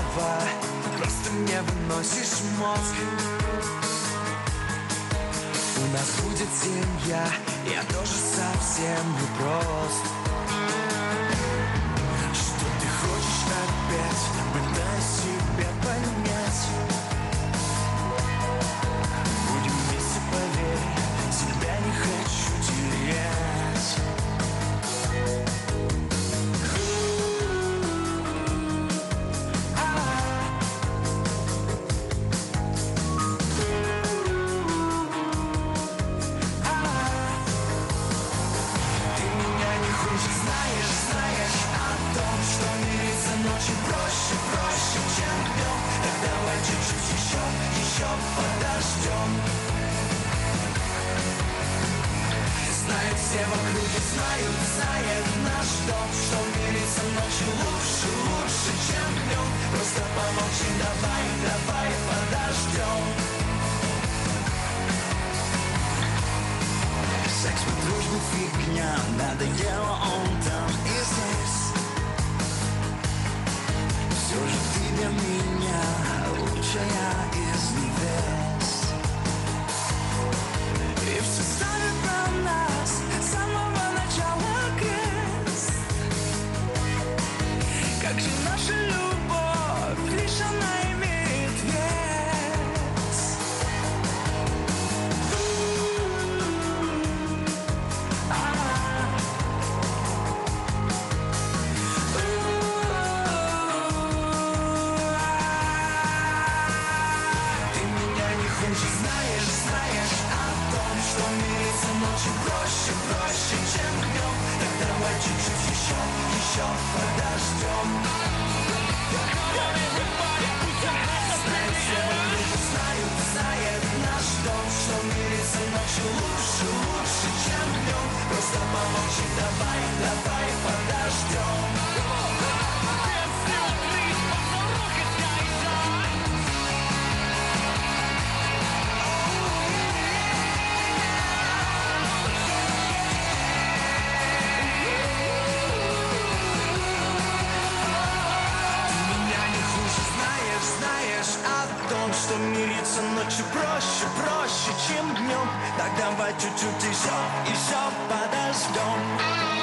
слова, просто мне выносишь мозг. У нас будет семья, я тоже совсем не прост. Что ты хочешь опять, пытаясь себя понять? Будем вместе, поверь, тебя не хочу терять. Все в округе знают, знает наш дом, что мириться ночью лучше, лучше, чем днем. Просто помолчи, давай, давай подождем. Секс, мы дружба, фигня, надоело он там и здесь. Все же ты для меня лучшая из невест. И все ставит на нас с самого начала крест. Как же наша любовь, лишь она имеет вес. Ты меня не хочешь, знаешь, знаешь о том, что мириться ночью проще, проще, чем днем. Так давай чуть-чуть еще подождем. Знают все вокруг, знают, знает наш дом, что мириться ночью лучше, лучше, чем днем. Просто помолчи, давай, давай подождем. Что мириться ночью проще, проще, чем днем. Так давай чуть-чуть еще подождем.